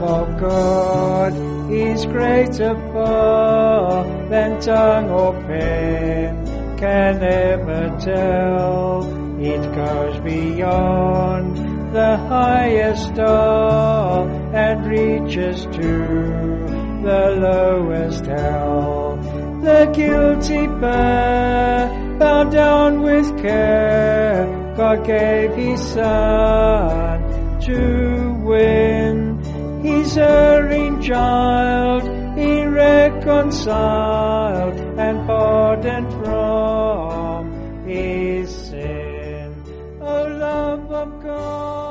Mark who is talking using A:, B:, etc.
A: of God is greater far than tongue or pen can ever tell. It goes beyond the highest star and reaches to the lowest hell. The guilty pair, bound down with care, God gave His Son to win. His erring child He reconciled and pardoned from his sin. O love of God,